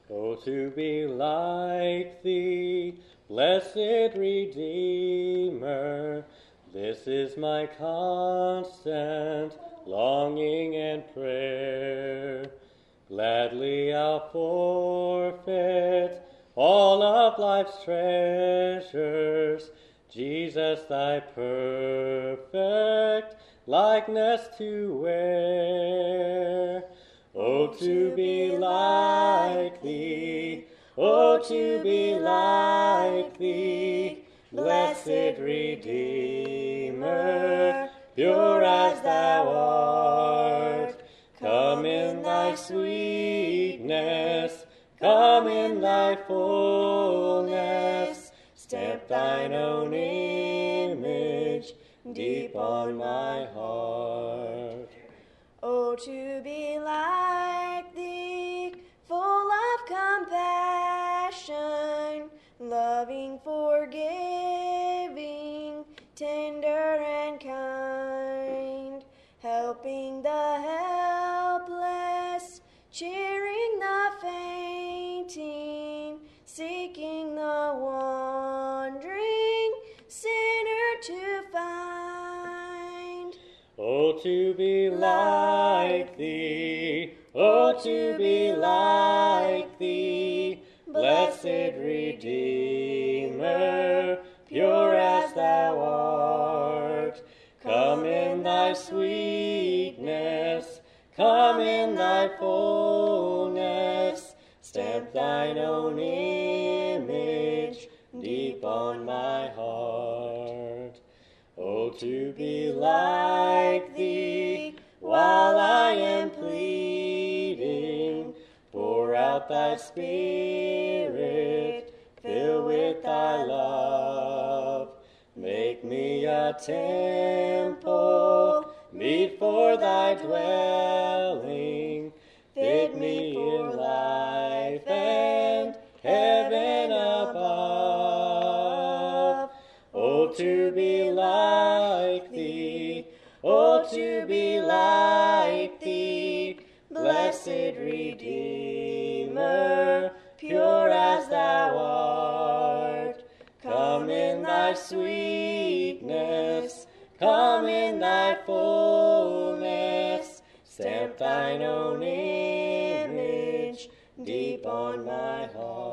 Oh, to be like thee, blessed Redeemer, this is my constant longing and prayer. Gladly I'll forfeit all of life's treasures, Jesus, thy perfect likeness to wear. Oh, to be like thee, oh, to be like thee, blessed Redeemer, pure as thou art. Come in thy sweetness, come in thy fullness, stamp thine own image deep on my heart. Oh, to be like thee, full of compassion, loving, forgiving, tender and kind, helping the helpless, cheering the fainting, seeking the wandering sinner to find. Oh, to be like thee, oh, to be like thee, blessed Redeemer, pure as thou art. Come in thy sweetness, come in thy fullness, stamp thine own image deep on my heart. Oh, to be like thee, while I am pleading, pour out thy Spirit, fill with thy love. Make me a temple, meet for thy dwelling, fit me for life and heaven above. Oh, to be like thee, oh, to be like thee, blessed Redeemer, pure as thou art. Come in thy sweetness, come in thy fullness, stamp thine own image deep on my heart.